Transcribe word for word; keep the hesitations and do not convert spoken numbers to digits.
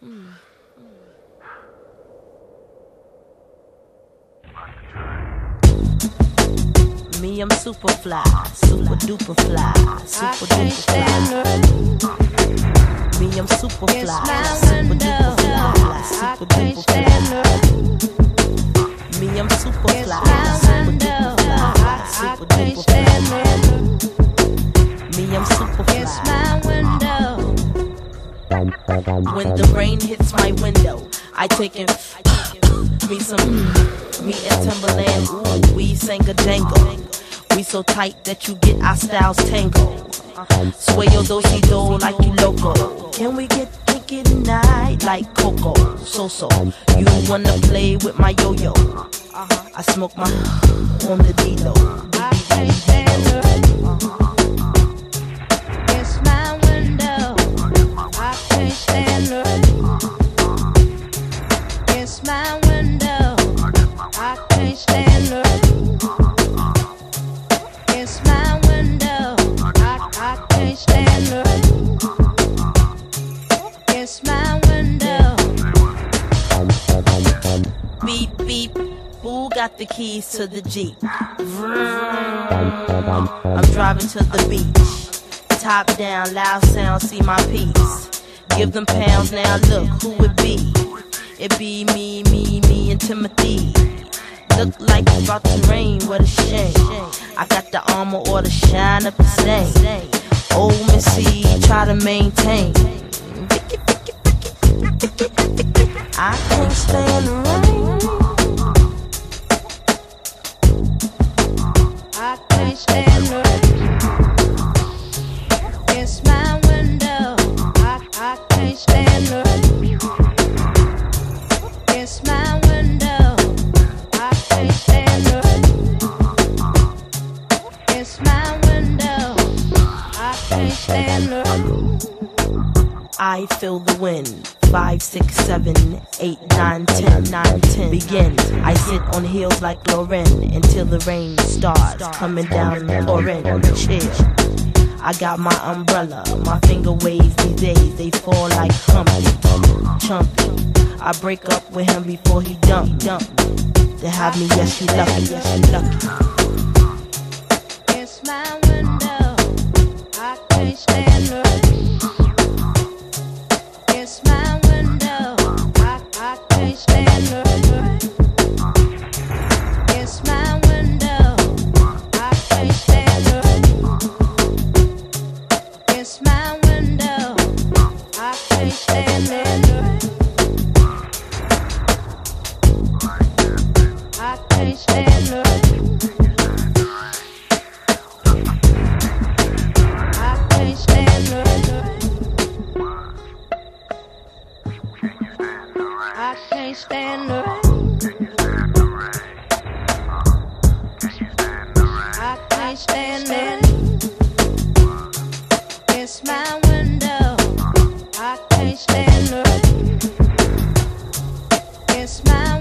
Me, I'm super fly, super duper fly, super duper fly. Me, I'm super fly, super duper fly, super duper fly. Me, I'm super fly, super duper fly, super duper fly. Me, I'm super fly. When the rain hits my window, I take in me some me and Timberland. Ooh, we sang a jangle. We so tight that you get our styles tangled. Sway your do-si-do like you loco. Can we get kinky tonight like Coco? So-so, you wanna play with my yo-yo? I smoke my on the D-Lo. I can't stand her. It's my window. I can't stand her. It's my window. I can't stand her. It's my window. I, I can't stand her. It's my window. Beep, beep. Who got the keys to the Jeep? Vroom. I'm driving to the beach. Top down, loud sound, see my piece. Give them pounds, now look who it be. It be me, me, me and Timothy. Look like it's about to rain, what a shame. I got the armor or the shine up the stain. Old Missy, try to maintain. I can't stand the rain. I can't stand the rain. It's my window. I, I can't stand the rain. It's my window. I can't stand the rain. It's my window. I can't stand the rain. I feel the wind. Five, six, seven, eight, nine, ten, nine, ten. Begin. I sit on heels like Lauren until the rain starts coming down, pouring. Chill. I got my umbrella. My finger waves these days. They fall like Humpty, Chumpy. I break up with him before he dump, dump. To have me, yes, you lucky, yes, you lucky. It's my window. I can't stand her. It's my window. I, I can't stand her. It's my window. I can't stand her. It's my window. I can't stand her. I can't stand her. I can't stand her. I can't stand the rain. I can't stand it. It's my window. I can't stand the rain. It's my